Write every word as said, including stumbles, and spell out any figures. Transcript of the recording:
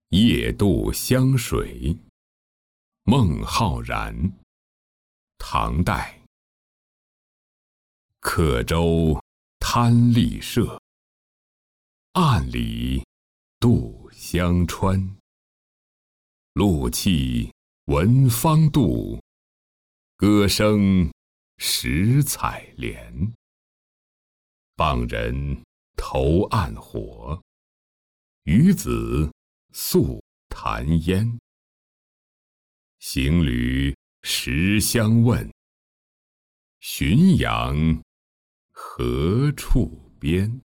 夜渡湘水，孟浩然，唐代。客舟滩丽舍，岸里渡湘川。露气闻芳杜，歌声识采莲。傍人投暗火，渔子宿潭烟。行旅识相问，浔阳何处边？